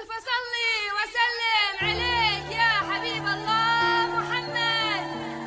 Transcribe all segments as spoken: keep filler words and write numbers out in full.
ألف صلي وسلم عليك يا حبيب الله محمد.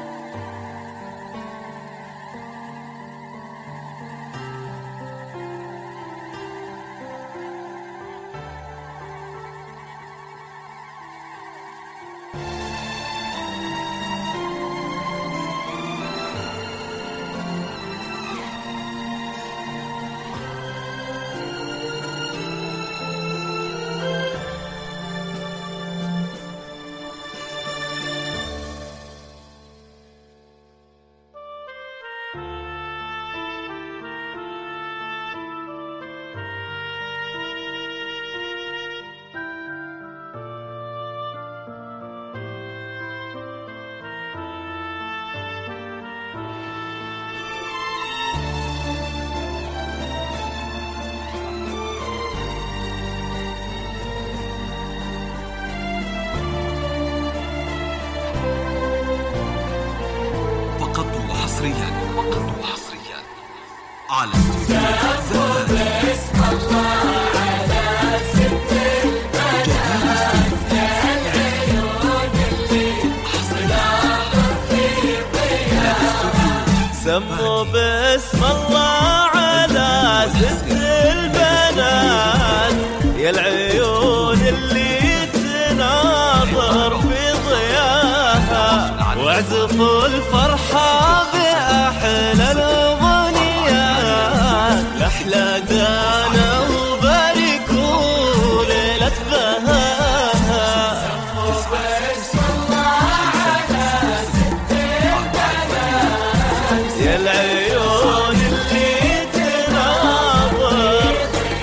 فقط وحصريا على سأقول باسم الله على ست البنات العيون اللي حصلها في ضياء. سموا باسم الله على ست البنات يا العيون اللي تناظر في ضياها، واعزفوا الفرحة بأحلى الأغنيات لأحلى دانا وباركوا ليلة بهاها. سموا باسم الله على ست البنات يا العيون اللي تناظر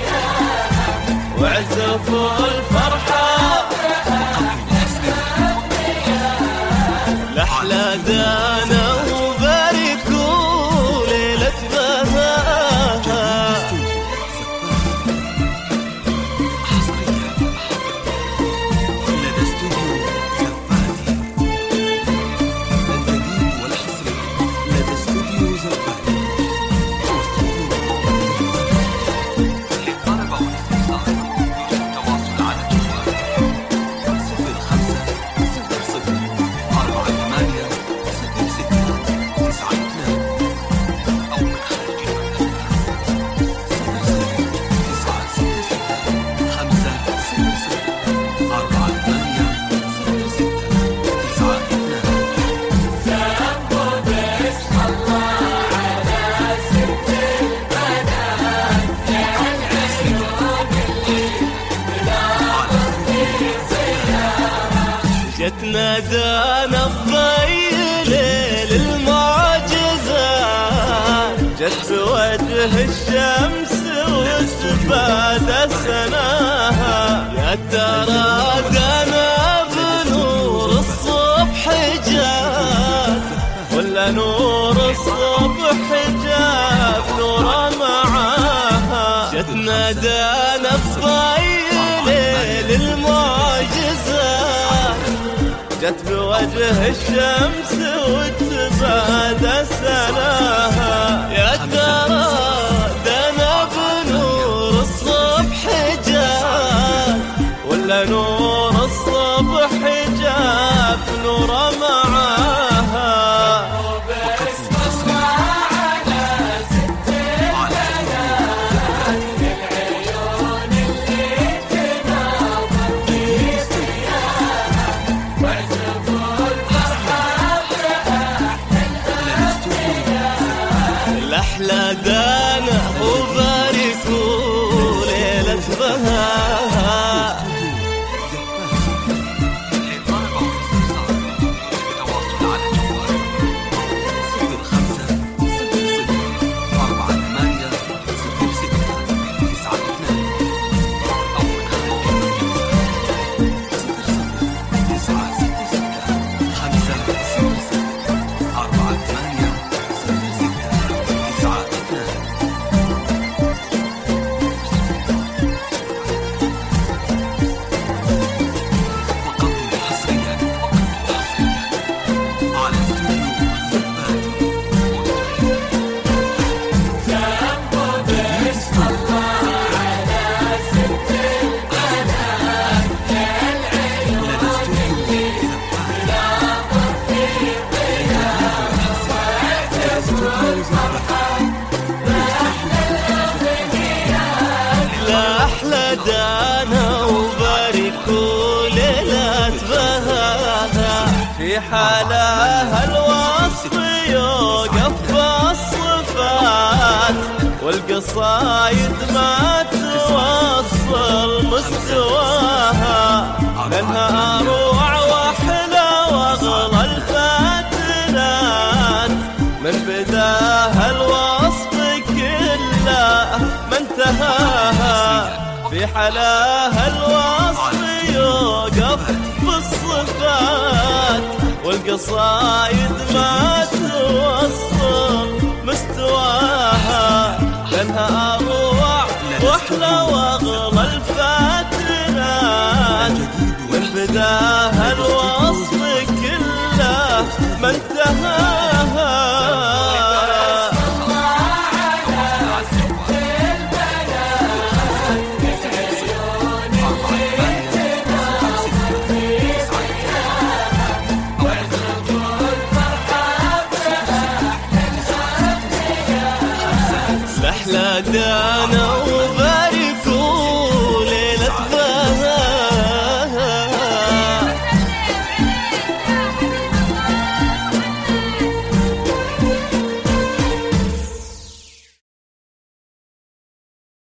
واعزفوا الفرحة لأحلى دانا وباركوا ليلة بهاها. لدى استوديو زفاتي الجديد والحصري. لدى استوديو زفاتي للطلبة والاستفسار يرجى التواصل على جوال صفر خمسة صفر صفر أربعة ثمانية صفر ستة تسعة اثنان أو من خارج المملكة صفر صفر تسعة ستة ستة خمسة صفر صفر أربعة ثمانية صفر ستة تسعة اثنان. سأقول باسم الله على ست البنات العيون اللي تناظر في ضياء. جتنا دانا الضي ليل المعجزات، جت بوجه الشمس وزباد سناها. يا ترى دانا بنور الصبح جات ولا نور الصبح جاب نور معاها. جتنا دانا الضي ليل المعجزات، جت بوجه الشمس وتباد سناها. يا ترى دنا بنور الصبح جاب ولا نور الصبح جاب نور معاها. باسم الله على ست البنات العيون اللي تناظر في ضياء. واعزفوا الفرحة الأحلى دانا وباركوا ليلة بهاها. في حلاها الوصف يوقف بالصفات، والقصايد ما توصل مستواها، لأنها أروع وأحلى وأغلى الفاتنات، من بداها الوصف كله ما انتهاها. في حلاها الوصف يوقف بالصفات، والقصايد ما توصل مستواها، لأنها أروع وأحلى وأغلى الفاتنات، من بداها الوصف كله ما انتهاها. أحلى